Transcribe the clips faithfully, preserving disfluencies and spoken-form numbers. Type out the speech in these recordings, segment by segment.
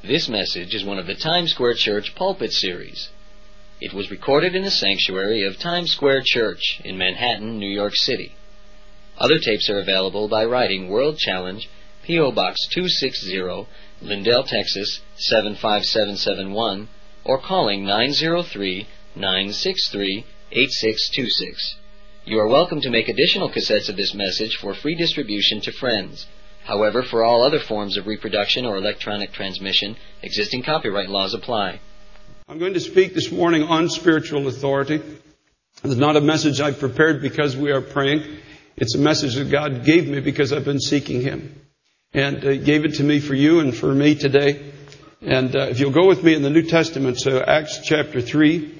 This message is one of the Times Square Church Pulpit Series. It was recorded in the sanctuary of Times Square Church in Manhattan, New York City. Other tapes are available by writing World Challenge, P O Box two sixty, Lindell, Texas seven five seven seven one, or calling nine zero three, nine six three, eight six two six. You are welcome to make additional cassettes of this message for free distribution to friends. However, for all other forms of reproduction or electronic transmission, existing copyright laws apply. I'm going to speak this morning on spiritual authority. It's not a message I've prepared because we are praying. It's a message that God gave me because I've been seeking Him. And uh, He gave it to me for you and for me today. And uh, if you'll go with me in the New Testament, so Acts chapter three.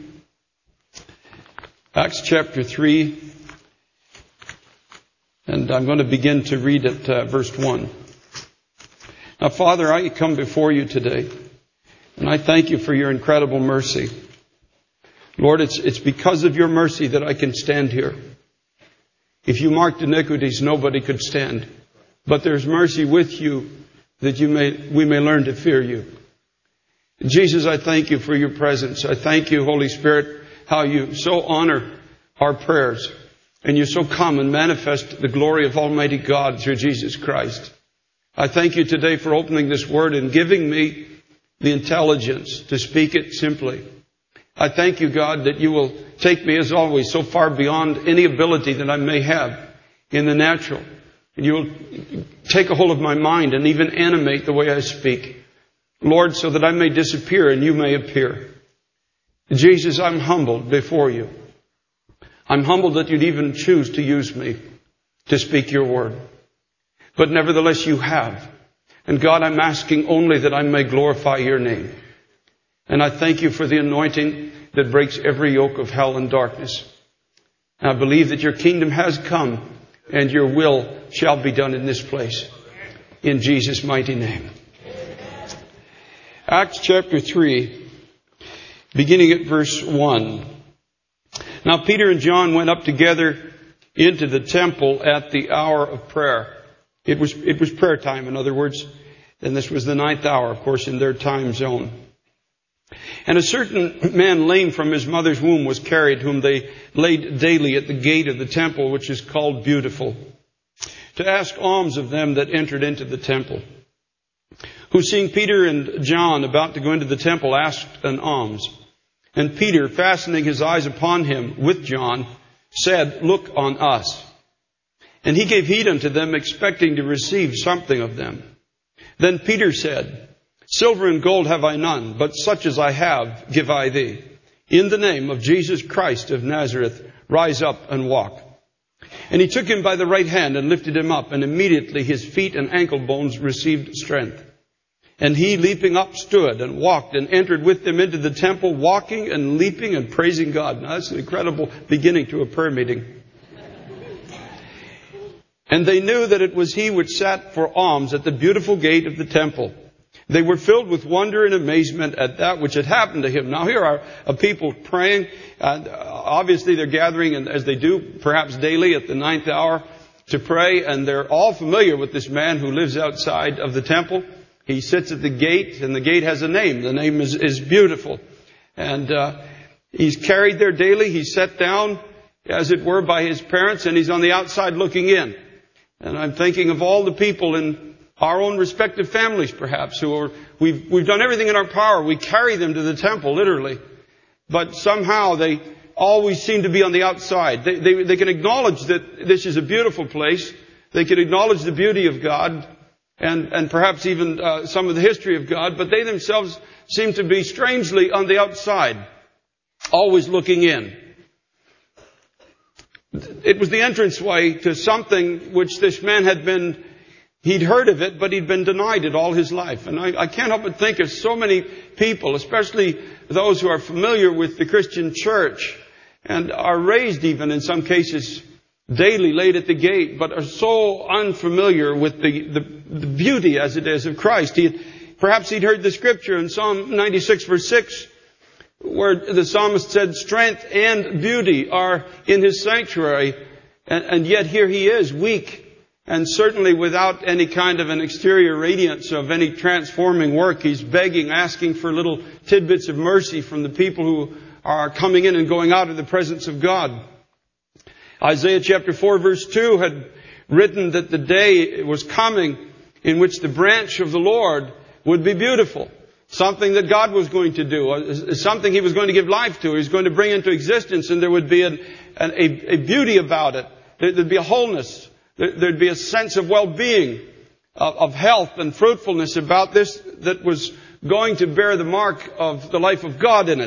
Acts chapter three. And I'm going to begin to read at uh, verse one. Now, Father, I come before you today, and I thank you for your incredible mercy. Lord, it's it's because of your mercy that I can stand here. If you marked iniquities, nobody could stand. But there's mercy with you that you may we may learn to fear you. Jesus, I thank you for your presence. I thank you, Holy Spirit, how you so honor our prayers. And you so come and manifest the glory of Almighty God through Jesus Christ. I thank you today for opening this word and giving me the intelligence to speak it simply. I thank you, God, that you will take me, as always, so far beyond any ability that I may have in the natural. And you will take a hold of my mind and even animate the way I speak. Lord, so that I may disappear and you may appear. Jesus, I'm humbled before you. I'm humbled that you'd even choose to use me to speak your word. But nevertheless, you have. And God, I'm asking only that I may glorify your name. And I thank you for the anointing that breaks every yoke of hell and darkness. And I believe that your kingdom has come and your will shall be done in this place. In Jesus' mighty name. Acts chapter three, beginning at verse one. Now Peter and John went up together into the temple at the hour of prayer. It was, it was prayer time, in other words. And this was the ninth hour, of course, in their time zone. And a certain man lame from his mother's womb was carried, whom they laid daily at the gate of the temple, which is called Beautiful, to ask alms of them that entered into the temple. Who, seeing Peter and John about to go into the temple, asked an alms. And Peter, fastening his eyes upon him with John, said, Look on us. And he gave heed unto them, expecting to receive something of them. Then Peter said, Silver and gold have I none, but such as I have give I thee. In the name of Jesus Christ of Nazareth, rise up and walk. And he took him by the right hand and lifted him up, and immediately his feet and ankle bones received strength. And he, leaping up, stood and walked and entered with them into the temple, walking and leaping and praising God. Now, that's an incredible beginning to a prayer meeting. And they knew that it was he which sat for alms at the beautiful gate of the temple. They were filled with wonder and amazement at that which had happened to him. Now, here are a people praying. And obviously, they're gathering, and as they do, perhaps daily at the ninth hour, to pray. And they're all familiar with this man who lives outside of the temple. He sits at the gate, and the gate has a name. The name is, is Beautiful. And uh, he's carried there daily. He's set down, as it were, by his parents, and he's on the outside looking in. And I'm thinking of all the people in our own respective families, perhaps, who are, we've, we've done everything in our power. We carry them to the temple, literally. But somehow they always seem to be on the outside. They, they, they can acknowledge that this is a beautiful place. They can acknowledge the beauty of God. And, and perhaps even uh, some of the history of God, but they themselves seem to be strangely on the outside, always looking in. It was the entranceway to something which this man had been, he'd heard of it, but he'd been denied it all his life. And I, I can't help but think of so many people, especially those who are familiar with the Christian church and are raised even in some cases daily laid at the gate, but are so unfamiliar with the, the, the beauty as it is of Christ. He had, perhaps he'd heard the scripture in Psalm ninety-six verse six, where the psalmist said, strength and beauty are in his sanctuary. And, and yet here he is, weak And certainly without any kind of an exterior radiance of any transforming work. He's begging, asking for little tidbits of mercy from the people who are coming in and going out of the presence of God. Isaiah chapter four verse two had written that the day was coming in which the branch of the Lord would be beautiful. Something that God was going to do. Something He was going to give life to. He was going to bring into existence, and there would be an, an, a, a beauty about it. There'd be a wholeness. There'd be a sense of well-being, of health and fruitfulness about this that was going to bear the mark of the life of God in it.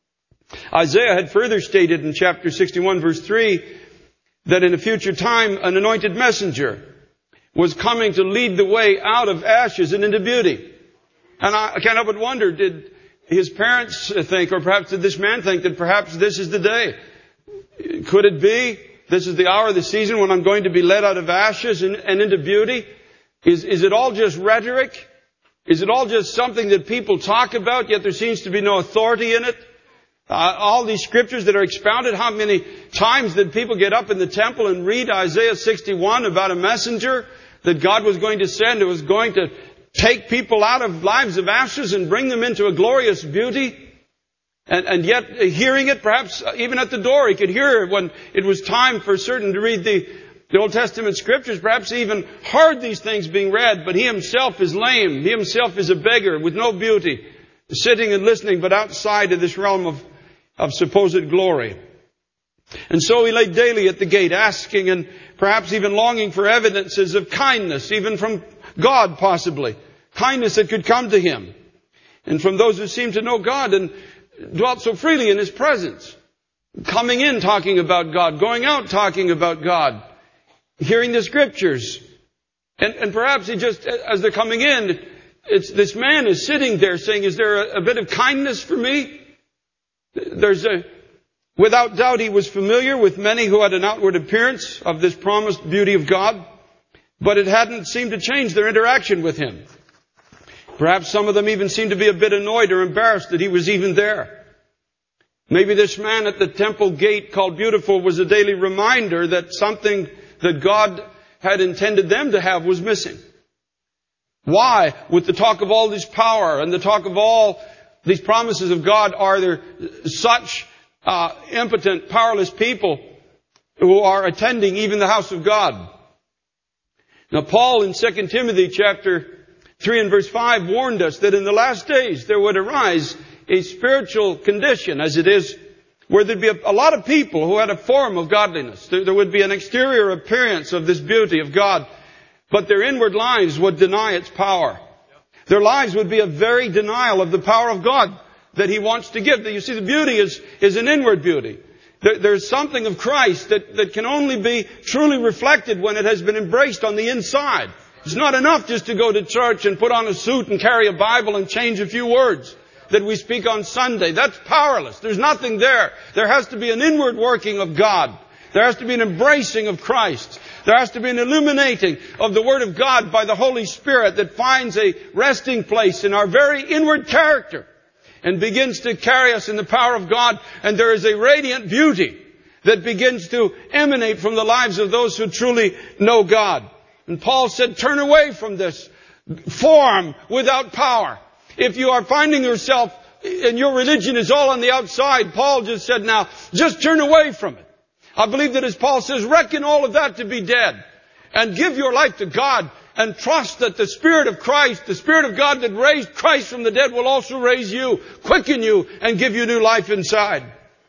Isaiah had further stated in chapter sixty-one verse three that in a future time an anointed messenger was coming to lead the way out of ashes and into beauty. And I can't help but wonder, did his parents think, or perhaps did this man think that perhaps this is the day? Could it be? This is the hour, the season when I'm going to be led out of ashes and, and into beauty. Is, is it all just rhetoric? Is it all just something that people talk about, yet there seems to be no authority in it? Uh, all these scriptures that are expounded, how many times did people get up in the temple and read Isaiah sixty-one about a messenger that God was going to send who was going to take people out of lives of ashes and bring them into a glorious beauty? And, and yet, hearing it, perhaps even at the door, he could hear it when it was time for certain to read the, the Old Testament scriptures. Perhaps he even heard these things being read, but he himself is lame. He himself is a beggar with no beauty, sitting and listening, but outside of this realm of, of supposed glory. And so he lay daily at the gate, asking and perhaps even longing for evidences of kindness, even from God possibly. Kindness that could come to him. And from those who seemed to know God and dwelt so freely in His presence. Coming in talking about God. Going out talking about God. Hearing the Scriptures. And, and perhaps he just, as they're coming in, it's, this man is sitting there saying, is there a, a bit of kindness for me? There's a, without doubt he was familiar with many who had an outward appearance of this promised beauty of God. But it hadn't seemed to change their interaction with Him. Perhaps some of them even seemed to be a bit annoyed or embarrassed that He was even there. Maybe this man at the temple gate called Beautiful was a daily reminder that something that God had intended them to have was missing. Why, with the talk of all this power and the talk of all these promises of God, are there such uh, impotent, powerless people who are attending even the house of God? Now, Paul in Second Timothy chapter three and verse five warned us that in the last days there would arise a spiritual condition, as it is, where there'd be a, a lot of people who had a form of godliness. There, there would be an exterior appearance of this beauty of God, but their inward lives would deny its power. Their lives would be a very denial of the power of God that He wants to give. You see, the beauty is, is an inward beauty. There, there's something of Christ that, that can only be truly reflected when it has been embraced on the inside. It's not enough just to go to church and put on a suit and carry a Bible and change a few words that we speak on Sunday. That's powerless. There's nothing there. There has to be an inward working of God. There has to be an embracing of Christ. There has to be an illuminating of the Word of God by the Holy Spirit that finds a resting place in our very inward character and begins to carry us in the power of God. And there is a radiant beauty that begins to emanate from the lives of those who truly know God. And Paul said, turn away from this form without power. If you are finding yourself and your religion is all on the outside, Paul just said, now, just turn away from it. I believe that as Paul says, reckon all of that to be dead and give your life to God and trust that the Spirit of Christ, the Spirit of God that raised Christ from the dead will also raise you, quicken you, and give you new life inside.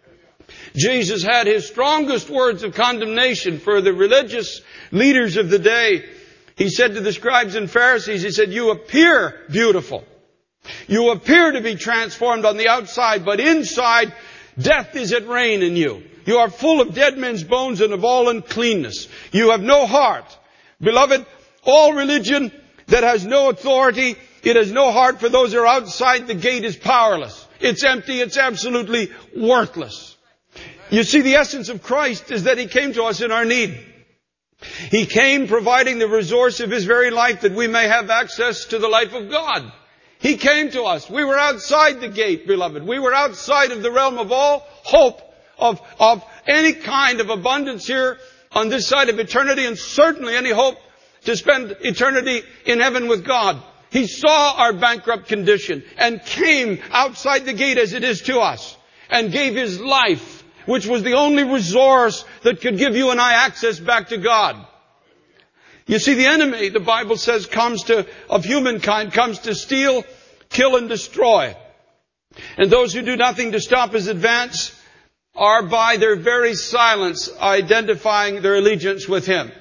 Jesus had His strongest words of condemnation for the religious leaders of the day. He said to the scribes and Pharisees, He said, you appear beautiful. You appear to be transformed on the outside, but inside, death is at reign in you. You are full of dead men's bones and of all uncleanness. You have no heart. Beloved, all religion that has no authority, it has no heart for those who are outside the gate is powerless. It's empty. It's absolutely worthless. You see, the essence of Christ is that He came to us in our need. He came providing the resource of His very life that we may have access to the life of God. He came to us. We were outside the gate, beloved. We were outside of the realm of all hope of, of any kind of abundance here on this side of eternity, and certainly any hope to spend eternity in heaven with God. He saw our bankrupt condition and came outside the gate as it is to us and gave His life, which was the only resource that could give you and I access back to God. You see, the enemy, the Bible says, comes to, of humankind, comes to steal, kill, and destroy. And those who do nothing to stop His advance are by their very silence identifying their allegiance with Him.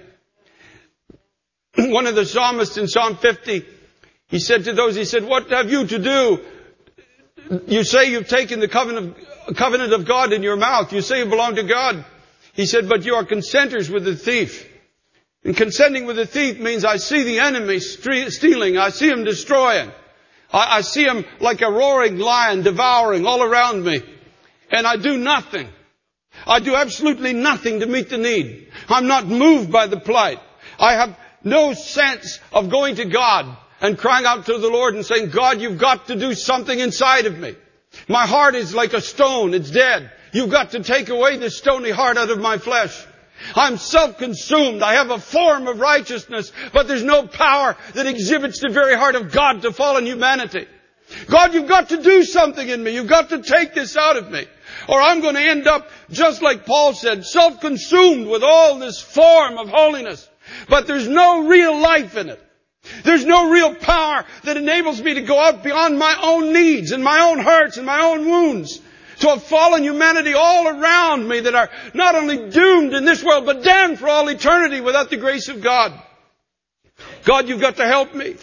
One of the psalmists in Psalm fifty, he said to those, he said, what have you to do? You say you've taken the covenant of, covenant of God in your mouth. You say you belong to God. He said, but you are consenters with the thief. And consenting with the thief means I see the enemy stealing. I see him destroying. I, I see him like a roaring lion devouring all around me. And I do nothing. I do absolutely nothing to meet the need. I'm not moved by the plight. I have no sense of going to God and crying out to the Lord and saying, God, you've got to do something inside of me. My heart is like a stone. It's dead. You've got to take away this stony heart out of my flesh. I'm self-consumed. I have a form of righteousness, but there's no power that exhibits the very heart of God to fallen humanity. God, you've got to do something in me. You've got to take this out of me. Or I'm going to end up, just like Paul said, self-consumed with all this form of holiness. But there's no real life in it. There's no real power that enables me to go out beyond my own needs and my own hurts and my own wounds to a fallen humanity all around me that are not only doomed in this world, but damned for all eternity without the grace of God. God, you've got to help me.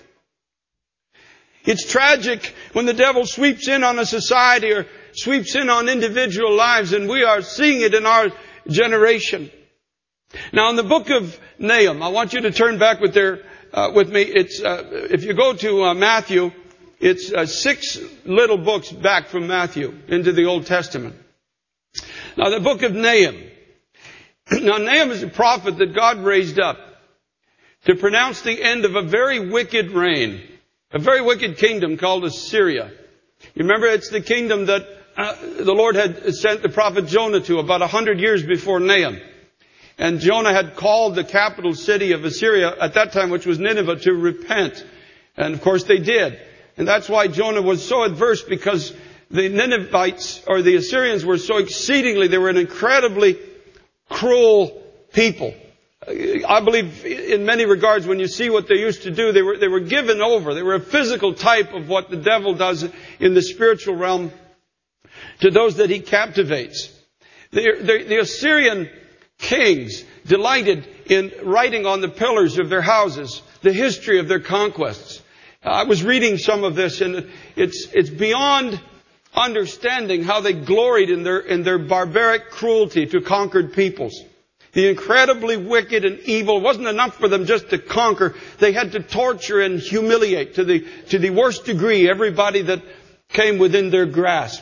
It's tragic when the devil sweeps in on a society or sweeps in on individual lives, and we are seeing it in our generation. Now, in the book of Nahum, I want you to turn back with there uh, with me. It's uh, if you go to uh, Matthew, it's uh, six little books back from Matthew into the Old Testament. Now, the book of Nahum. Now, Nahum is a prophet that God raised up to pronounce the end of a very wicked reign, a very wicked kingdom called Assyria. You remember, it's the kingdom that uh, the Lord had sent the prophet Jonah to about a hundred years before Nahum. And Jonah had called the capital city of Assyria at that time, which was Nineveh, to repent. And of course they did. And that's why Jonah was so adverse, because the Ninevites, or the Assyrians, were so exceedingly, they were an incredibly cruel people. I believe in many regards, when you see what they used to do, they were, they were given over. They were a physical type of what the devil does in the spiritual realm to those that he captivates. The, the, the Assyrian kings delighted in writing on the pillars of their houses the history of their conquests. I was reading some of this, and it's it's beyond understanding how they gloried in their in their barbaric cruelty to conquered peoples. The incredibly wicked and evil. It wasn't enough for them just to conquer. They had to torture and humiliate to the to the worst degree everybody that came within their grasp.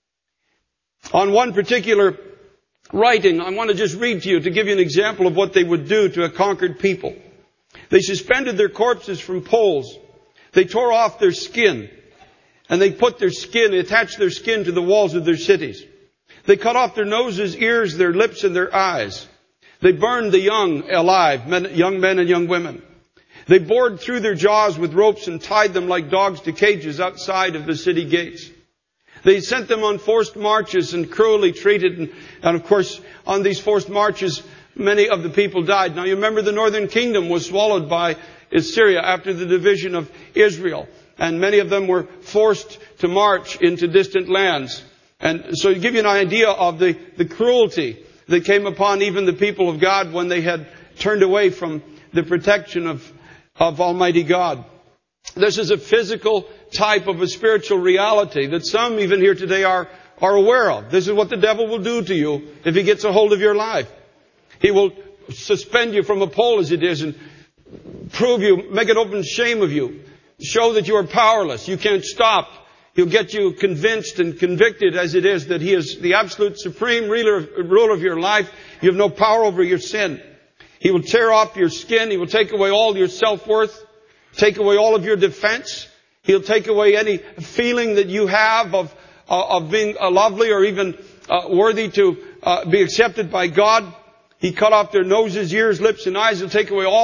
On one particular writing, I want to just read to you to give you an example of what they would do to a conquered people. They suspended their corpses from poles. They tore off their skin. And they put their skin, they attached their skin to the walls of their cities. They cut off their noses, ears, their lips, and their eyes. They burned the young alive, men, young men and young women. They bored through their jaws with ropes and tied them like dogs to cages outside of the city gates. They sent them on forced marches and cruelly treated. And, and of course, on these forced marches, many of the people died. Now, you remember the northern kingdom was swallowed by Assyria after the division of Israel. And many of them were forced to march into distant lands. And so to give you an idea of the, the cruelty that came upon even the people of God when they had turned away from the protection of, of Almighty God. This is a physical type of a spiritual reality that some even here today are, are aware of. This is what the devil will do to you if he gets a hold of your life. He will suspend you from a pole as it is and prove you, make an open shame of you. Show that you are powerless. You can't stop. He'll get you convinced and convicted as it is that he is the absolute supreme ruler of your life. You have no power over your sin. He will tear off your skin. He will take away all your self-worth. Take away all of your defense. He'll take away any feeling that you have of, uh, of being uh, lovely or even uh, worthy to uh, be accepted by God. He cut off their noses, ears, lips, and eyes. He'll take away all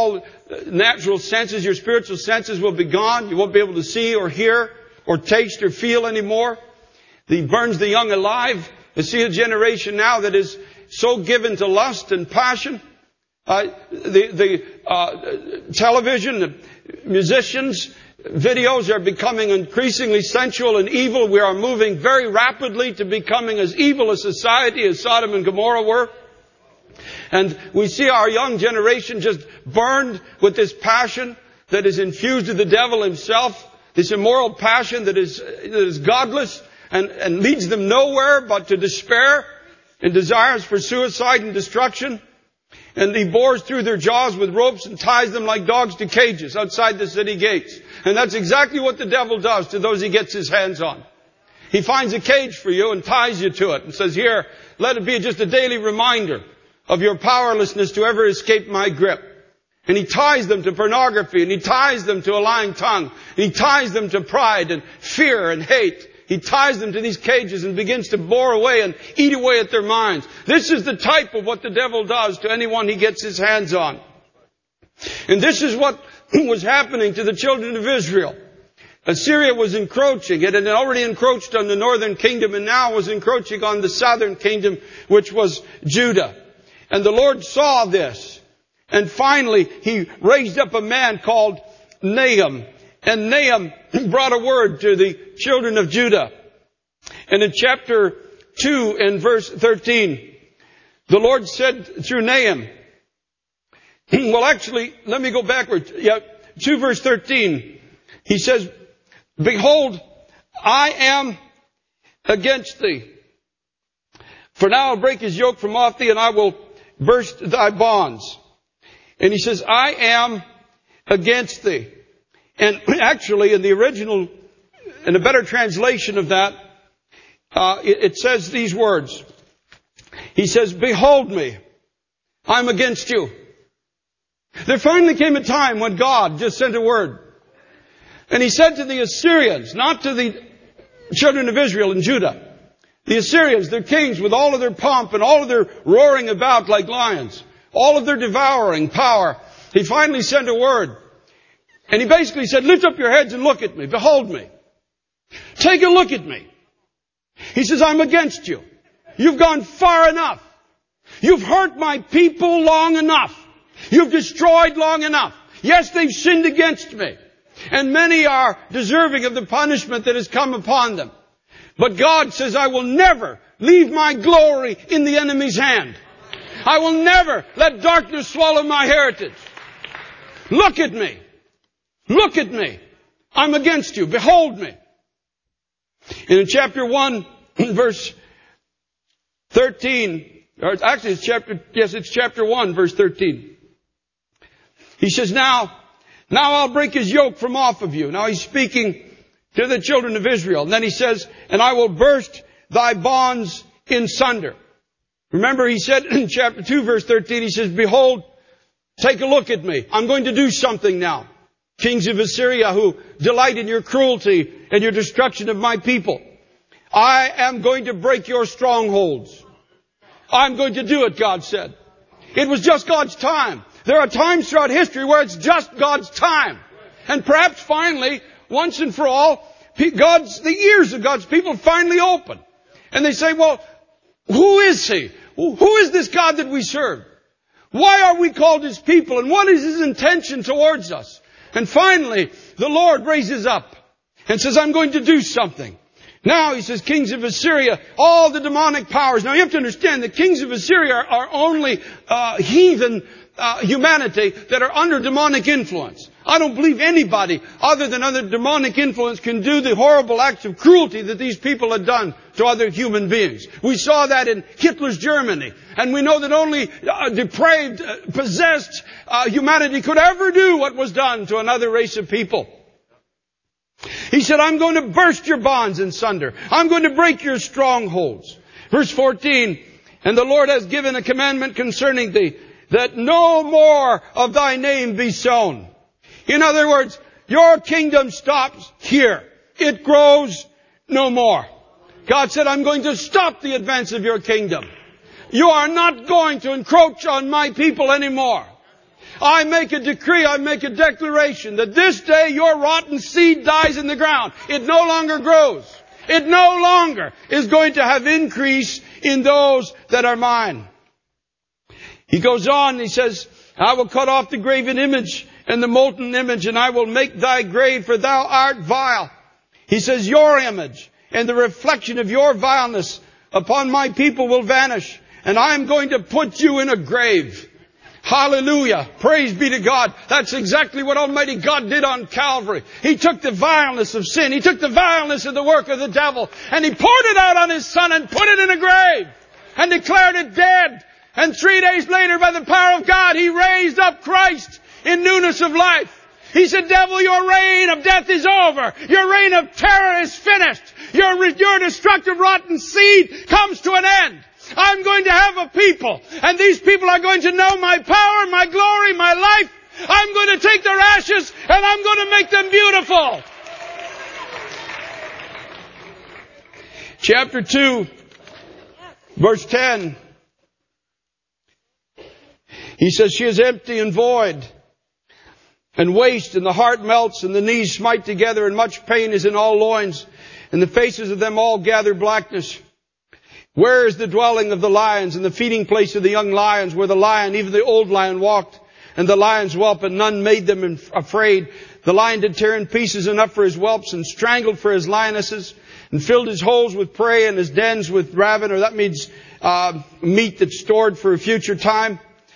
natural senses, your spiritual senses will be gone. You won't be able to see or hear or taste or feel anymore. He burns the young alive. You see a generation now that is so given to lust and passion. Uh, the the uh, television, the musicians, videos are becoming increasingly sensual and evil. We are moving very rapidly to becoming as evil a society as Sodom and Gomorrah were. And we see our young generation just burned with this passion that is infused with the devil himself. This immoral passion that is, that is godless and, and leads them nowhere but to despair and desires for suicide and destruction. And he bores through their jaws with ropes and ties them like dogs to cages outside the city gates. And that's exactly what the devil does to those he gets his hands on. He finds a cage for you and ties you to it and says, here, let it be just a daily reminder of your powerlessness to ever escape my grip. And he ties them to pornography, and he ties them to a lying tongue, and he ties them to pride and fear and hate. He ties them to these cages and begins to bore away and eat away at their minds. This is the type of what the devil does to anyone he gets his hands on. And this is what was happening to the children of Israel. Assyria was encroaching. It had already encroached on the northern kingdom and now was encroaching on the southern kingdom, which was Judah. And the Lord saw this. And finally, He raised up a man called Nahum. And Nahum brought a word to the children of Judah. And in chapter two and verse thirteen, the Lord said through Nahum, well actually, let me go backwards. Yeah, two verse thirteen. He says, behold, I am against thee. For now I'll break his yoke from off thee, and I will burst thy bonds. And he says, I am against thee. And actually, in the original, in a better translation of that, uh, it, it says these words. He says, behold me, I'm against you. There finally came a time when God just sent a word. And He said to the Assyrians, not to the children of Israel and Judah, the Assyrians, their kings, with all of their pomp and all of their roaring about like lions, all of their devouring power, He finally sent a word. And He basically said, lift up your heads and look at me. Behold me. Take a look at me. He says, I'm against you. You've gone far enough. You've hurt my people long enough. You've destroyed long enough. Yes, they've sinned against me. And many are deserving of the punishment that has come upon them. But God says, I will never leave my glory in the enemy's hand. I will never let darkness swallow my heritage. Look at me. Look at me. I'm against you. Behold me. And in chapter one, verse thirteen, or actually it's chapter, yes, it's chapter one, verse thirteen. He says, now, now I'll break his yoke from off of you. Now He's speaking to the children of Israel. And then He says, and I will burst thy bonds in sunder. Remember, He said in chapter two, verse thirteen, He says, behold, take a look at me. I'm going to do something now. Kings of Assyria who delight in your cruelty and your destruction of my people. I am going to break your strongholds. I'm going to do it, God said. It was just God's time. There are times throughout history where it's just God's time. And perhaps finally, once and for all, God's, the ears of God's people finally open. And they say, well, who is He? Who is this God that we serve? Why are we called His people? And what is His intention towards us? And finally, the Lord raises up and says, I'm going to do something. Now, He says, kings of Assyria, all the demonic powers. Now, you have to understand that kings of Assyria are, are only uh, heathen uh, humanity that are under demonic influence. I don't believe anybody other than under demonic influence can do the horrible acts of cruelty that these people had done to other human beings. We saw that in Hitler's Germany. And we know that only uh, depraved, uh, possessed uh, humanity could ever do what was done to another race of people. He said, I'm going to burst your bonds in sunder. I'm going to break your strongholds. Verse fourteen, and the Lord has given a commandment concerning thee, that no more of thy name be sown. In other words, your kingdom stops here. It grows no more. God said, I'm going to stop the advance of your kingdom. You are not going to encroach on my people anymore. I make a decree, I make a declaration that this day your rotten seed dies in the ground. It no longer grows. It no longer is going to have increase in those that are mine. He goes on and he says, I will cut off the graven image and the molten image, and I will make thy grave, for thou art vile. He says, your image and the reflection of your vileness upon my people will vanish, and I am going to put you in a grave. Hallelujah. Praise be to God. That's exactly what Almighty God did on Calvary. He took the vileness of sin. He took the vileness of the work of the devil, and He poured it out on His Son and put it in a grave and declared it dead. And three days later, by the power of God, He raised up Christ in newness of life. He said, devil, your reign of death is over. Your reign of terror is finished. Your, your destructive rotten seed comes to an end. I'm going to have a people, and these people are going to know my power, my glory, my life. I'm going to take their ashes and I'm going to make them beautiful. Chapter two, verse ten. He says, she is empty and void and waste, and the heart melts, and the knees smite together, and much pain is in all loins, and the faces of them all gather blackness. Where is the dwelling of the lions and the feeding place of the young lions, where the lion, even the old lion, walked, and the lions whelp, and none made them afraid? The lion did tear in pieces enough for his whelps, and strangled for his lionesses, and filled his holes with prey and his dens with raven, or that means uh, meat that's stored for a future time.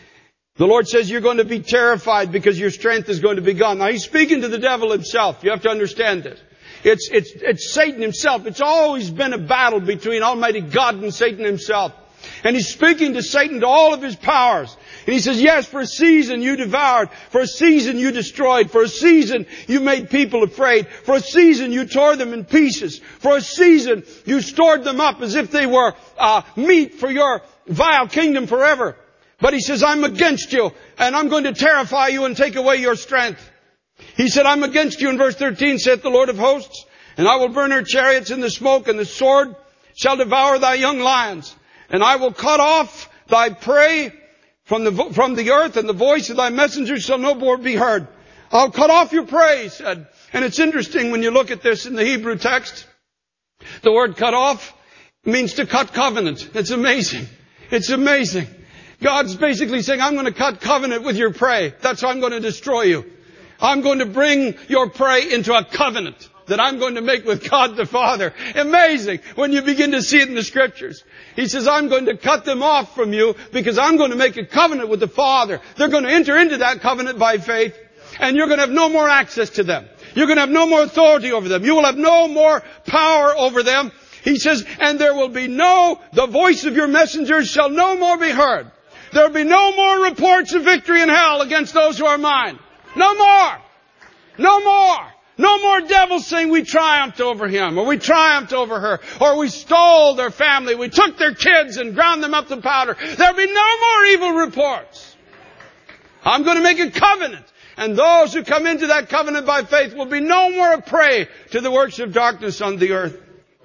The Lord says you're going to be terrified because your strength is going to be gone. Now He's speaking to the devil himself. You have to understand this. It's, it's, it's Satan himself. It's always been a battle between Almighty God and Satan himself. And He's speaking to Satan, to all of his powers. And He says, yes, for a season you devoured. For a season you destroyed. For a season you made people afraid. For a season you tore them in pieces. For a season you stored them up as if they were uh, meat for your vile kingdom forever. But He says, I'm against you, and I'm going to terrify you and take away your strength. He said, I'm against you in verse thirteen, saith the Lord of hosts, and I will burn her chariots in the smoke, and the sword shall devour thy young lions. And I will cut off thy prey from the, from the earth, and the voice of thy messengers shall no more be heard. I'll cut off your prey, he said. And it's interesting when you look at this in the Hebrew text. The word cut off means to cut covenant. It's amazing. It's amazing. God's basically saying, I'm going to cut covenant with your prey. That's how I'm going to destroy you. I'm going to bring your prey into a covenant that I'm going to make with God the Father. Amazing when you begin to see it in the Scriptures. He says, I'm going to cut them off from you because I'm going to make a covenant with the Father. They're going to enter into that covenant by faith, and you're going to have no more access to them. You're going to have no more authority over them. You will have no more power over them. He says, and there will be no, the voice of your messengers shall no more be heard. There will be no more reports of victory in hell against those who are mine. No more. No more. No more devils saying we triumphed over him, or we triumphed over her, or we stole their family, we took their kids and ground them up to powder. There'll be no more evil reports. I'm going to make a covenant, and those who come into that covenant by faith will be no more a prey to the works of darkness on the earth.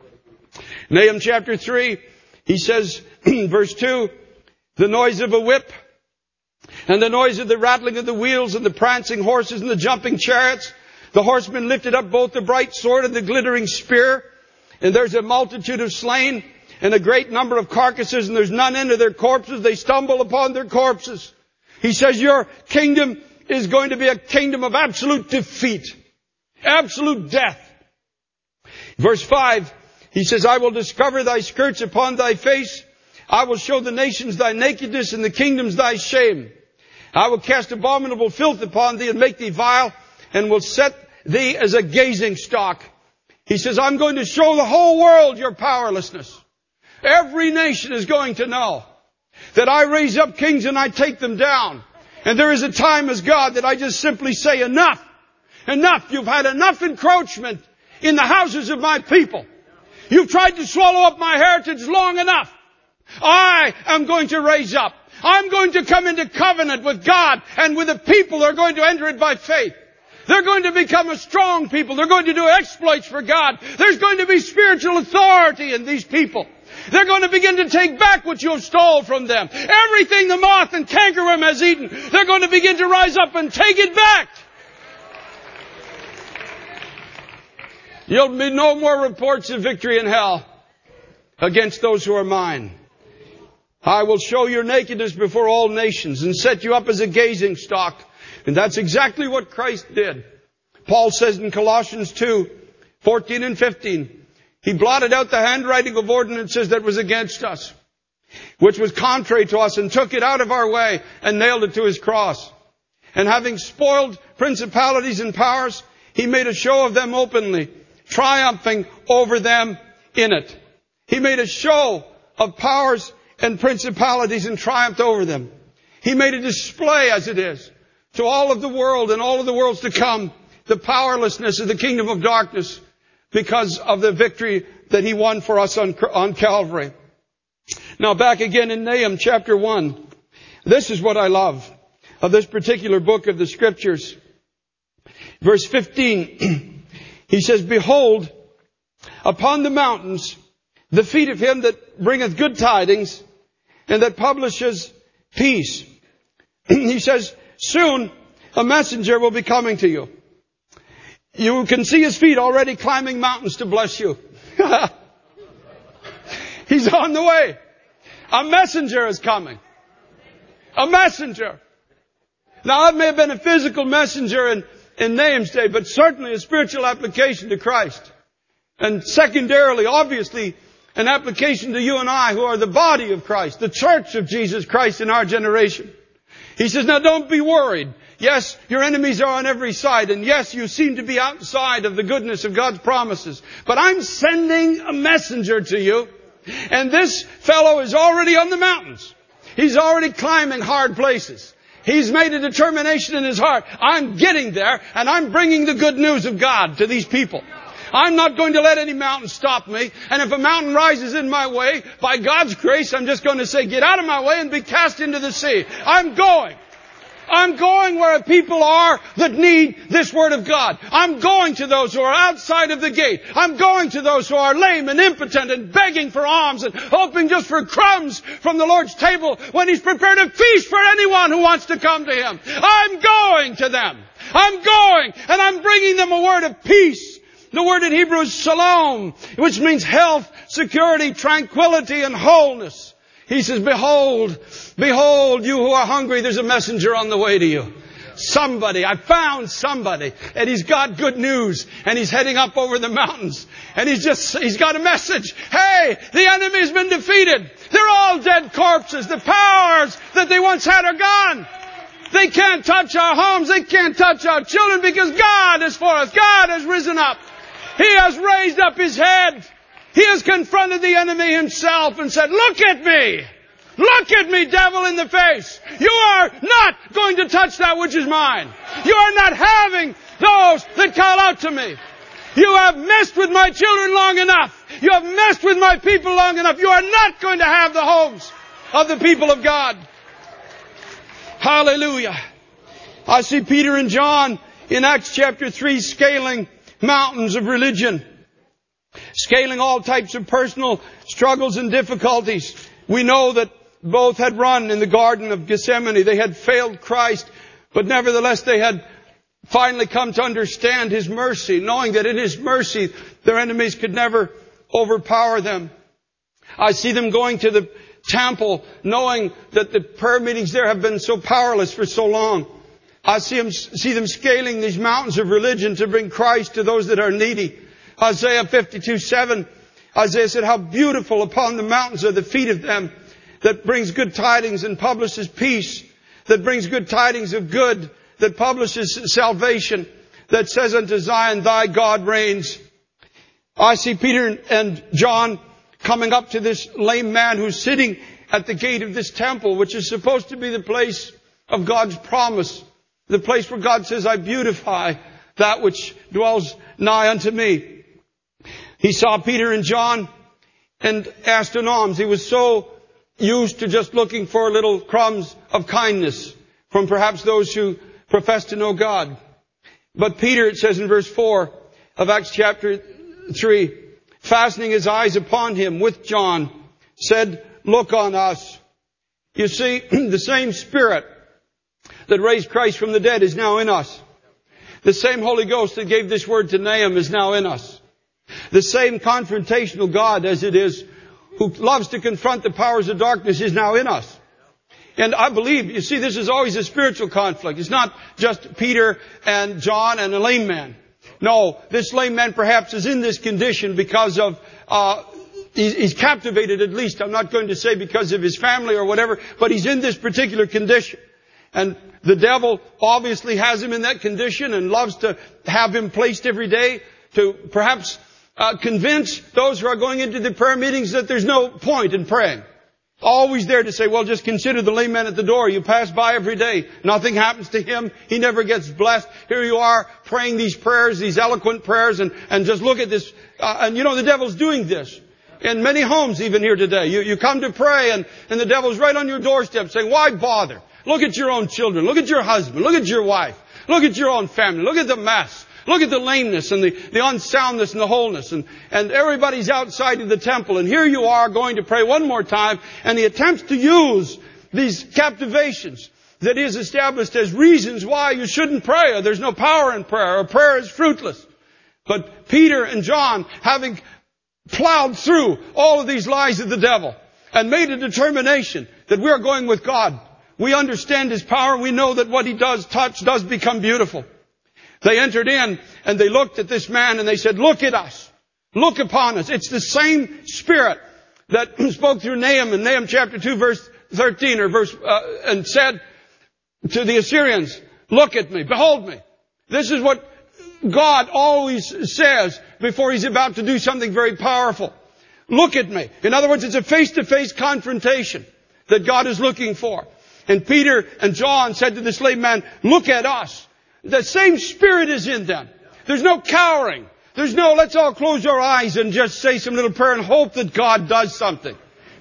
Nahum chapter three, he says, verse two, the noise of a whip, and the noise of the rattling of the wheels, and the prancing horses, and the jumping chariots. The horsemen lifted up both the bright sword and the glittering spear. And there's a multitude of slain, and a great number of carcasses, and there's none into their corpses. They stumble upon their corpses. He says your kingdom is going to be a kingdom of absolute defeat. Absolute death. Verse five, he says, I will discover thy skirts upon thy face. I will show the nations thy nakedness, and the kingdoms thy shame. I will cast abominable filth upon thee, and make thee vile, and will set thee as a gazing stock. He says, I'm going to show the whole world your powerlessness. Every nation is going to know that I raise up kings and I take them down. And there is a time as God that I just simply say, enough. Enough. You've had enough encroachment in the houses of my people. You've tried to swallow up my heritage long enough. I am going to raise up. I'm going to come into covenant with God and with the people who are going to enter it by faith. They're going to become a strong people. They're going to do exploits for God. There's going to be spiritual authority in these people. They're going to begin to take back what you have stole from them. Everything the moth and cankerworm has eaten, they're going to begin to rise up and take it back. There'll be no more reports of victory in hell against those who are mine. I will show your nakedness before all nations and set you up as a gazing stock. And that's exactly what Christ did. Paul says in Colossians two, fourteen and fifteen, He blotted out the handwriting of ordinances that was against us, which was contrary to us, and took it out of our way and nailed it to His cross. And having spoiled principalities and powers, He made a show of them openly, triumphing over them in it. He made a show of powers and principalities and triumphed over them. He made a display, as it is, to all of the world and all of the worlds to come, the powerlessness of the kingdom of darkness because of the victory that He won for us on, on Calvary. Now back again in Nahum chapter one. This is what I love of this particular book of the Scriptures. Verse fifteen, he says, Behold, upon the mountains, the feet of him that bringeth good tidings, and that publishes peace. He says, soon a messenger will be coming to you. You can see his feet already climbing mountains to bless you. He's on the way. A messenger is coming. A messenger. Now that may have been a physical messenger in, in Nahum's day, but certainly a spiritual application to Christ. And secondarily, obviously, an application to you and I who are the body of Christ, the church of Jesus Christ in our generation. He says, now don't be worried. Yes, your enemies are on every side. And yes, you seem to be outside of the goodness of God's promises. But I'm sending a messenger to you. And this fellow is already on the mountains. He's already climbing hard places. He's made a determination in his heart. I'm getting there and I'm bringing the good news of God to these people. I'm not going to let any mountain stop me. And if a mountain rises in my way, by God's grace, I'm just going to say, get out of my way and be cast into the sea. I'm going. I'm going where people are that need this Word of God. I'm going to those who are outside of the gate. I'm going to those who are lame and impotent and begging for alms and hoping just for crumbs from the Lord's table when He's prepared a feast for anyone who wants to come to Him. I'm going to them. I'm going and I'm bringing them a word of peace. The word in Hebrew is shalom, which means health, security, tranquility, and wholeness. He says, behold, behold, you who are hungry, there's a messenger on the way to you. Somebody, I found somebody, and he's got good news, and he's heading up over the mountains, and he's just, he's got a message. Hey, the enemy's been defeated. They're all dead corpses. The powers that they once had are gone. They can't touch our homes. They can't touch our children because God is for us. God has risen up. He has raised up His head. He has confronted the enemy himself and said, look at me. Look at me, devil, in the face. You are not going to touch that which is mine. You are not having those that call out to me. You have messed with my children long enough. You have messed with my people long enough. You are not going to have the homes of the people of God. Hallelujah. I see Peter and John in Acts chapter three scaling mountains of religion. Scaling all types of personal struggles and difficulties. We know that both had run in the Garden of Gethsemane. They had failed Christ, but nevertheless they had finally come to understand His mercy, knowing that in His mercy their enemies could never overpower them. I see them going to the temple, knowing that the prayer meetings there have been so powerless for so long. I see them, see them scaling these mountains of religion to bring Christ to those that are needy. Isaiah fifty-two seven, Isaiah said, how beautiful upon the mountains are the feet of them that brings good tidings and publishes peace, that brings good tidings of good, that publishes salvation, that says unto Zion, thy God reigns. I see Peter and John coming up to this lame man who's sitting at the gate of this temple, which is supposed to be the place of God's promise, the place where God says, I beautify that which dwells nigh unto me. He saw Peter and John and asked an alms. He was so used to just looking for little crumbs of kindness from perhaps those who profess to know God. But Peter, it says in verse four of Acts chapter three, fastening his eyes upon him with John, said, look on us. You see, the same Spirit that raised Christ from the dead is now in us. The same Holy Ghost that gave this word to Nahum is now in us. The same confrontational God as it is who loves to confront the powers of darkness is now in us. And I believe, you see, this is always a spiritual conflict. It's not just Peter and John and a lame man. No, this lame man perhaps is in this condition because of, uh, he's, he's captivated at least. I'm not going to say because of his family or whatever, but he's in this particular condition. And the devil obviously has him in that condition and loves to have him placed every day to perhaps uh, convince those who are going into the prayer meetings that there's no point in praying. Always there to say, well, just consider the lame man at the door. You pass by every day. Nothing happens to him. He never gets blessed. Here you are praying these prayers, these eloquent prayers, and, and just look at this. Uh, and you know, the devil's doing this. In many homes even here today. You, you come to pray and, and the devil's right on your doorstep saying, why bother? Look at your own children. Look at your husband. Look at your wife. Look at your own family. Look at the mess. Look at the lameness and the, the unsoundness and the wholeness. And, and everybody's outside of the temple. And here you are going to pray one more time. And he attempts to use these captivations that is established as reasons why you shouldn't pray. Or there's no power in prayer. Or prayer is fruitless. But Peter and John, having plowed through all of these lies of the devil and made a determination that we are going with God. We understand His power. We know that what He does touch does become beautiful. They entered in and they looked at this man and they said, look at us. Look upon us. It's the same Spirit that spoke through Nahum in Nahum chapter two verse thirteen or verse, uh, and said to the Assyrians, look at me, behold me. This is what God always says before He's about to do something very powerful. Look at me. In other words, it's a face-to-face confrontation that God is looking for. And Peter and John said to this lame man, look at us. The same Spirit is in them. There's no cowering. There's no, let's all close our eyes and just say some little prayer and hope that God does something.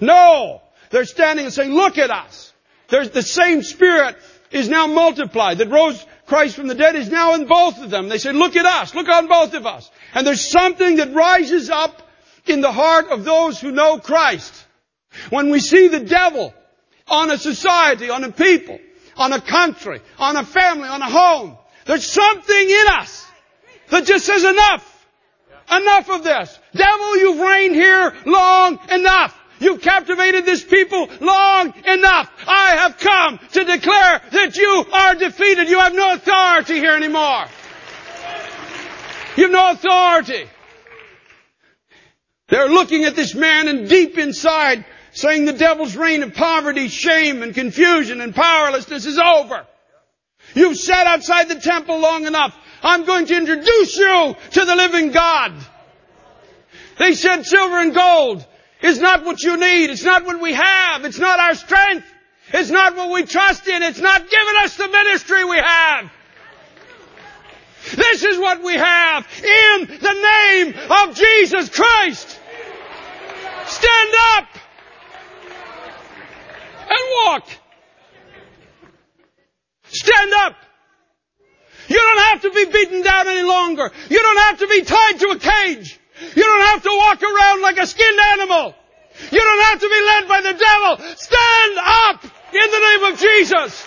No! They're standing and saying, look at us. There's the same Spirit is now multiplied. That rose Christ from the dead is now in both of them. They say, look at us. Look on both of us. And there's something that rises up in the heart of those who know Christ. When we see the devil on a society, on a people, on a country, on a family, on a home, there's something in us that just says enough. Enough of this. Devil, you've reigned here long enough. You've captivated this people long enough. I have come to declare that you are defeated. You have no authority here anymore. You have no authority. They're looking at this man and deep inside saying the devil's reign of poverty, shame, and confusion and powerlessness is over. You've sat outside the temple long enough. I'm going to introduce you to the living God. They said silver and gold is not what you need. It's not what we have. It's not our strength. It's not what we trust in. It's not giving us the ministry we have. This is what we have in the name of Jesus Christ. Stand up and walk. Stand up. You don't have to be beaten down any longer. You don't have to be tied to a cage. You don't have to walk around like a skinned animal. You don't have to be led by the devil. Stand up in the name of Jesus.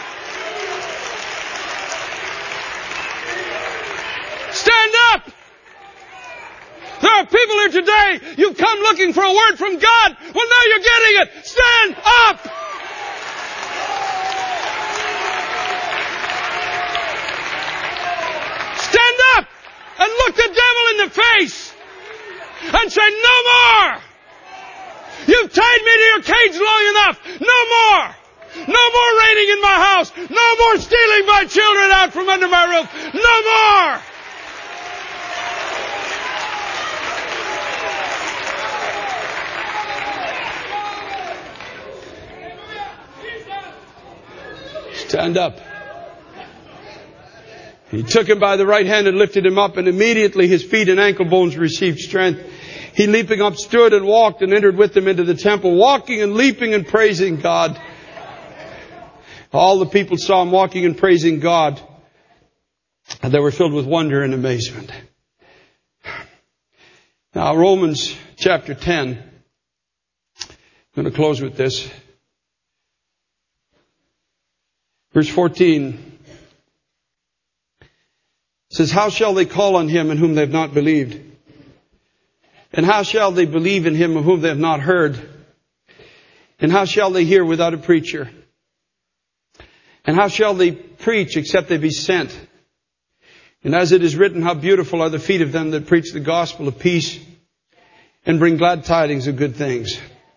Stand up. There are people here today, you've come looking for a word from God. Well, now you're getting it. Stand up. Stand up and look the devil in the face and say, no more. You've tied me to your cage long enough. No more. No more reigning in my house. No more stealing my children out from under my roof. No more. Stand up. He took him by the right hand and lifted him up, and immediately his feet and ankle bones received strength. He, leaping up, stood and walked and entered with them into the temple, walking and leaping and praising God. All the people saw him walking and praising God, and they were filled with wonder and amazement. Now, Romans chapter ten I'm going to close with this. Verse fourteen says, how shall they call on him in whom they have not believed? And how shall they believe in him of whom they have not heard? And how shall they hear without a preacher? And how shall they preach except they be sent? And as it is written, how beautiful are the feet of them that preach the gospel of peace and bring glad tidings of good things.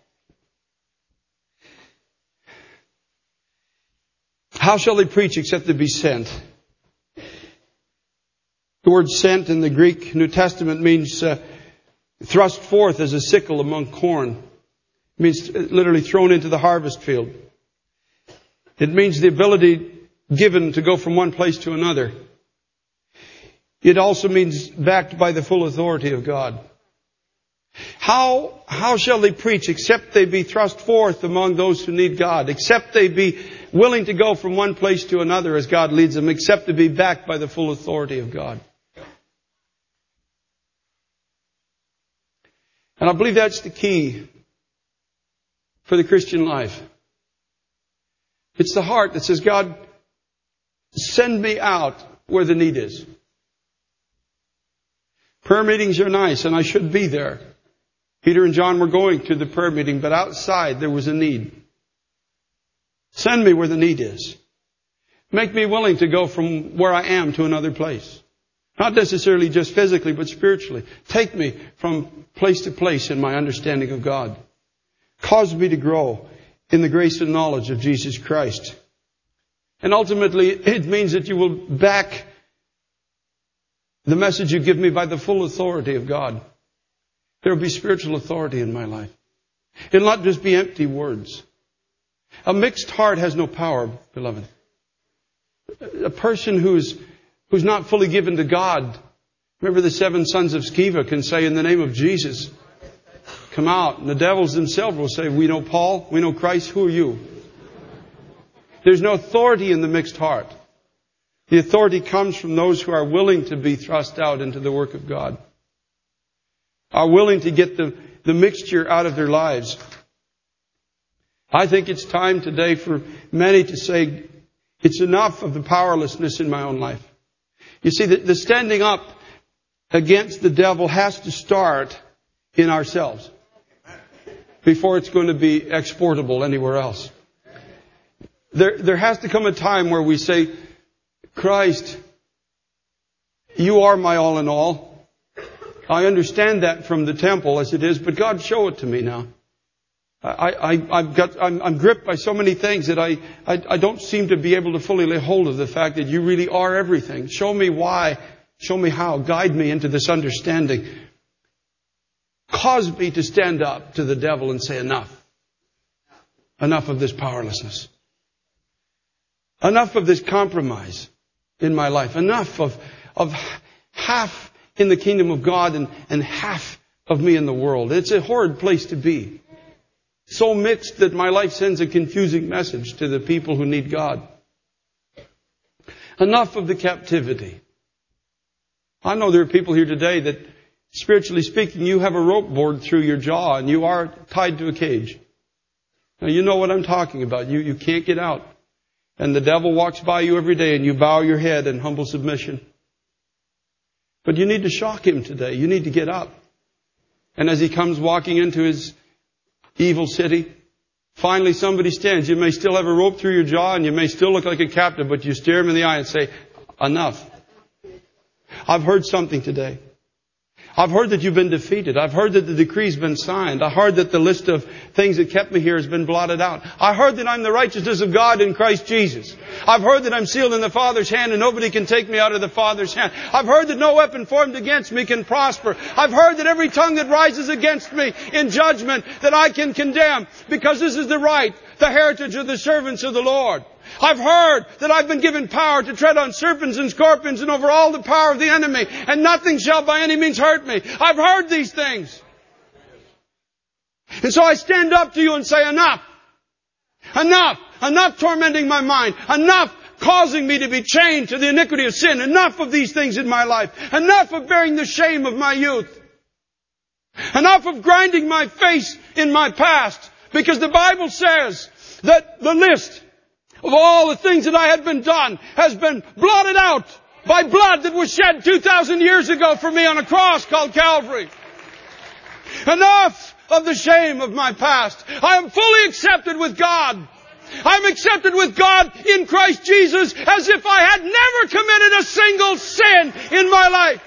How shall they preach except they be sent? The word sent in the Greek New Testament means uh, thrust forth as a sickle among corn. It means literally thrown into the harvest field. It means the ability given to go from one place to another. It also means backed by the full authority of God. How, how shall they preach except they be thrust forth among those who need God, except they be willing to go from one place to another as God leads them, except to be backed by the full authority of God? And I believe that's the key for the Christian life. It's the heart that says, God, send me out where the need is. Prayer meetings are nice, and I should be there. Peter and John were going to the prayer meeting, but outside there was a need. Send me where the need is. Make me willing to go from where I am to another place. Not necessarily just physically, but spiritually. Take me from place to place in my understanding of God. Cause me to grow in the grace and knowledge of Jesus Christ. And ultimately, it means that you will back the message you give me by the full authority of God. There will be spiritual authority in my life. It'll not just be empty words. A mixed heart has no power, beloved. A person who's who's not fully given to God. Remember the seven sons of Sceva can say, in the name of Jesus, come out. And the devils themselves will say, we know Paul, we know Christ, who are you? There's no authority in the mixed heart. The authority comes from those who are willing to be thrust out into the work of God. Are willing to get the, the mixture out of their lives. I think it's time today for many to say, it's enough of the powerlessness in my own life. You see, the, the standing up against the devil has to start in ourselves before it's going to be exportable anywhere else. There, there has to come a time where we say, Christ, you are my all in all. I understand that from the temple as it is, but God, show it to me now. I, I, I've got, I'm, I'm gripped by so many things that I, I, I don't seem to be able to fully lay hold of the fact that you really are everything. Show me why. Show me how. Guide me into this understanding. Cause me to stand up to the devil and say, enough. Enough of this powerlessness. Enough of this compromise in my life. Enough of, of half in the kingdom of God and, and half of me in the world. It's a horrid place to be. So mixed that my life sends a confusing message to the people who need God. Enough of the captivity. I know there are people here today that, spiritually speaking, you have a rope bored through your jaw and you are tied to a cage. Now you know what I'm talking about. You, you can't get out. And the devil walks by you every day and you bow your head in humble submission. But you need to shock him today. You need to get up. And as he comes walking into his evil city, finally somebody stands. You may still have a rope through your jaw and you may still look like a captive, but you stare him in the eye and say, enough. I've heard something today. I've heard that you've been defeated. I've heard that the decree's been signed. I heard that the list of things that kept me here has been blotted out. I heard that I'm the righteousness of God in Christ Jesus. I've heard that I'm sealed in the Father's hand and nobody can take me out of the Father's hand. I've heard that no weapon formed against me can prosper. I've heard that every tongue that rises against me in judgment that I can condemn, because this is the right, the heritage of the servants of the Lord. I've heard that I've been given power to tread on serpents and scorpions and over all the power of the enemy, and nothing shall by any means hurt me. I've heard these things. And so I stand up to you and say, enough. Enough. Enough tormenting my mind. Enough causing me to be chained to the iniquity of sin. Enough of these things in my life. Enough of bearing the shame of my youth. Enough of grinding my face in my past. Because the Bible says that the list of all the things that I had been done has been blotted out by blood that was shed two thousand years ago for me on a cross called Calvary. Enough of the shame of my past. I am fully accepted with God. I'm accepted with God in Christ Jesus as if I had never committed a single sin in my life.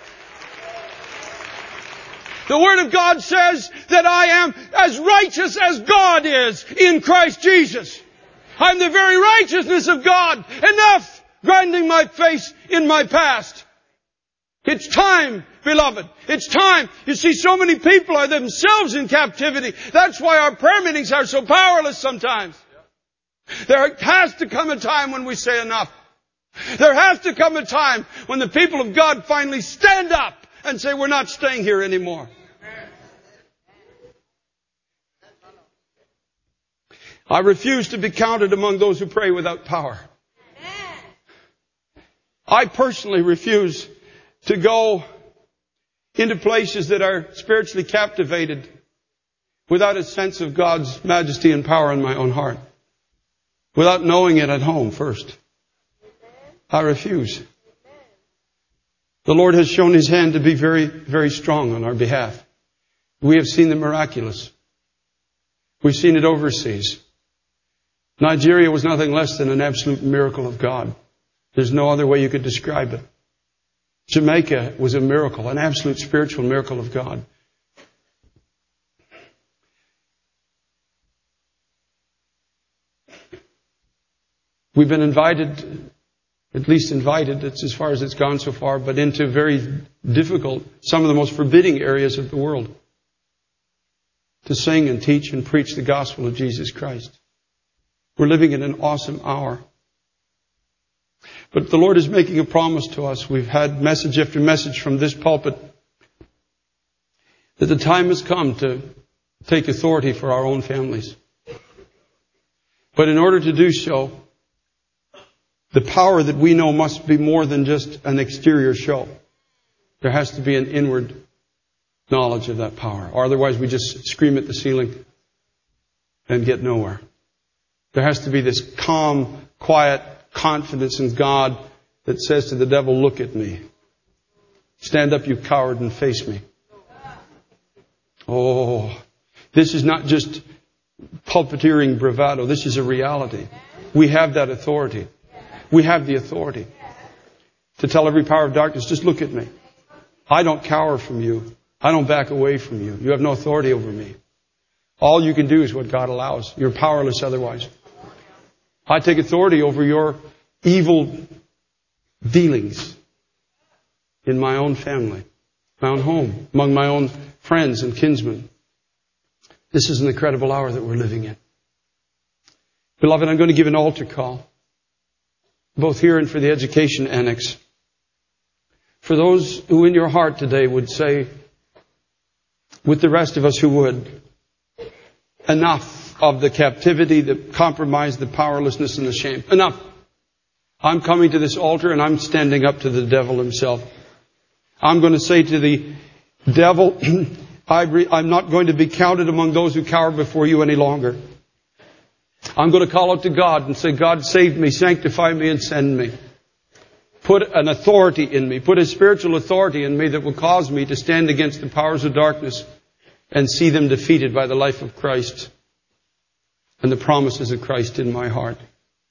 The Word of God says that I am as righteous as God is in Christ Jesus. I'm the very righteousness of God. Enough grinding my face in my past. It's time, beloved. It's time. You see, so many people are themselves in captivity. That's why our prayer meetings are so powerless sometimes. There has to come a time when we say enough. There has to come a time when the people of God finally stand up and say, we're not staying here anymore. I refuse to be counted among those who pray without power. I personally refuse to go into places that are spiritually captivated without a sense of God's majesty and power in my own heart. Without knowing it at home first. I refuse. The Lord has shown His hand to be very, very strong on our behalf. We have seen the miraculous. We've seen it overseas. Nigeria was nothing less than an absolute miracle of God. There's no other way you could describe it. Jamaica was a miracle, an absolute spiritual miracle of God. We've been invited, at least invited, it's as far as it's gone so far, but into very difficult, some of the most forbidding areas of the world to sing and teach and preach the gospel of Jesus Christ. We're living in an awesome hour. But the Lord is making a promise to us. We've had message after message from this pulpit that the time has come to take authority for our own families. But in order to do so, the power that we know must be more than just an exterior show. There has to be an inward knowledge of that power. Or otherwise we just scream at the ceiling and get nowhere. There has to be this calm, quiet confidence in God that says to the devil, look at me. Stand up, you coward, and face me. Oh, this is not just pulpiteering bravado. This is a reality. We have that authority. We have the authority to tell every power of darkness, just look at me. I don't cower from you. I don't back away from you. You have no authority over me. All you can do is what God allows. You're powerless otherwise. I take authority over your evil dealings in my own family, my own home, among my own friends and kinsmen. This is an incredible hour that we're living in. Beloved, I'm going to give an altar call, both here and for the education annex. For those who in your heart today would say, with the rest of us who would, enough of the captivity, the compromise, the powerlessness, and the shame. Enough. I'm coming to this altar and I'm standing up to the devil himself. I'm going to say to the devil, I'm not going to be counted among those who cower before you any longer. I'm going to call out to God and say, God, save me, sanctify me, and send me. Put an authority in me. Put a spiritual authority in me that will cause me to stand against the powers of darkness and see them defeated by the life of Christ and the promises of Christ in my heart.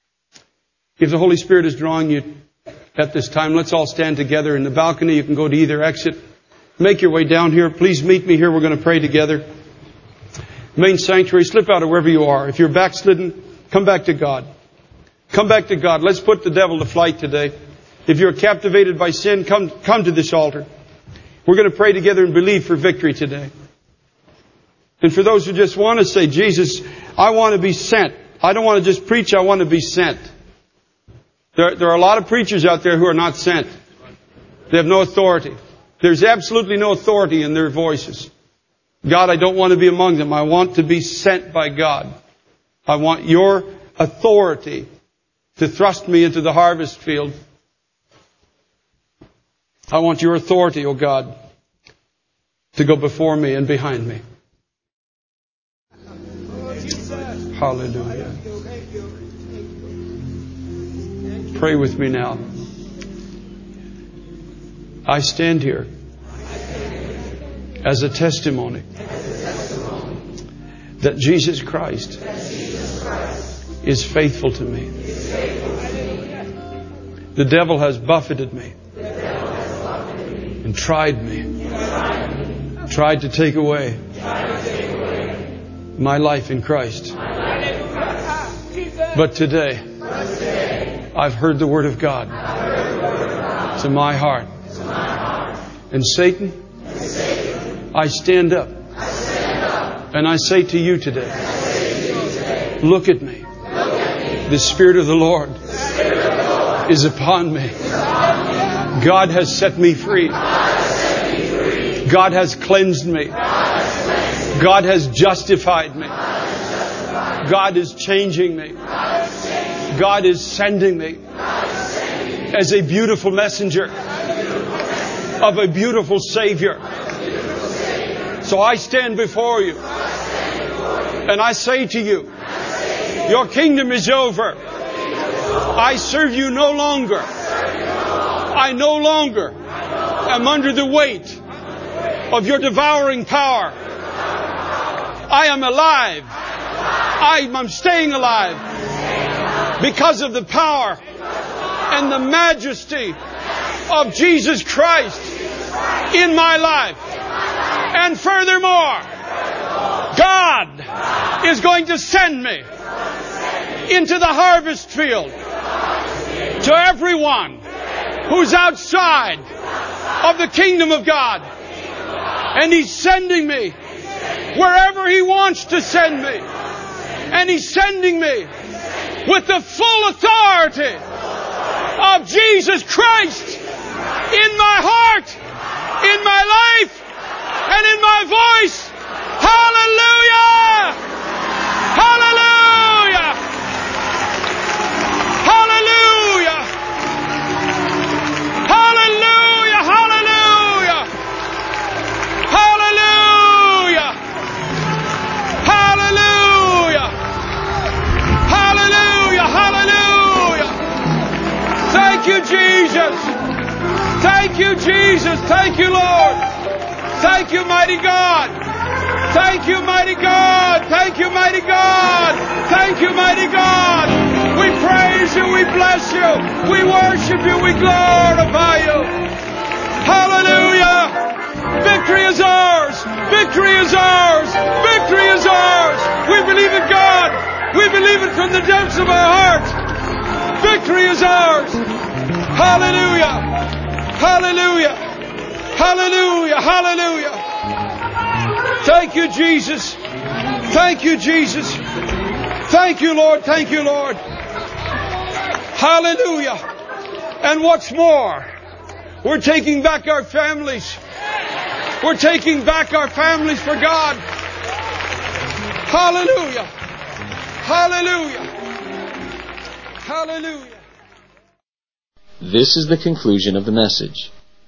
If the Holy Spirit is drawing you at this time, let's all stand together in the balcony. You can go to either exit. Make your way down here. Please meet me here. We're going to pray together. Main sanctuary, slip out of wherever you are. If you're backslidden, come back to God. Come back to God. Let's put the devil to flight today. If you're captivated by sin, come, come to this altar. We're going to pray together and believe for victory today. And for those who just want to say, Jesus, I want to be sent. I don't want to just preach, I want to be sent. There, there are a lot of preachers out there who are not sent. They have no authority. There's absolutely no authority in their voices. God, I don't want to be among them. I want to be sent by God. I want your authority to thrust me into the harvest field. I want your authority, O God, to go before me and behind me. Hallelujah. Pray with me now. I stand here as a testimony that Jesus Christ is faithful to me. The devil has buffeted me and tried me, tried to take away my life in Christ. But today, I've heard the Word of God to my heart. And Satan, I stand up and I say to you today, look at me. The Spirit of the Lord is upon me. God has set me free. God has cleansed me. God has justified me. God is changing me. God is sending me as a beautiful messenger of a beautiful Savior. So I stand before you and I say to you, your kingdom is over. I serve you no longer. I no longer am under the weight of your devouring power. I am alive. I am staying alive because of the power and the majesty of Jesus Christ in my life. And furthermore, God is going to send me into the harvest field to everyone who's outside of the kingdom of God. And He's sending me wherever He wants to send me. And He's sending me with the full authority of Jesus Christ in my heart, in my life, and in my voice. Hallelujah! Hallelujah! Hallelujah! Hallelujah! Hallelujah! Hallelujah! Hallelujah! Hallelujah! Hallelujah! Thank you, Jesus! Thank you, Jesus! Thank you, Lord! Thank you, mighty God! Thank you, mighty God! Thank you, mighty God! Thank you, mighty God! We praise you, we bless you, we worship you, we glorify you! Hallelujah! Victory is ours! Victory is ours! Victory is ours! We believe in God! We believe it from the depths of our hearts! Victory is ours! Hallelujah! Hallelujah! Hallelujah! Hallelujah! Thank you, Jesus! Thank you, Jesus! Thank you, Lord! Thank you, Lord! Hallelujah! And what's more, we're taking back our families. We're taking back our families for God. Hallelujah! Hallelujah! Hallelujah! This is the conclusion of the message.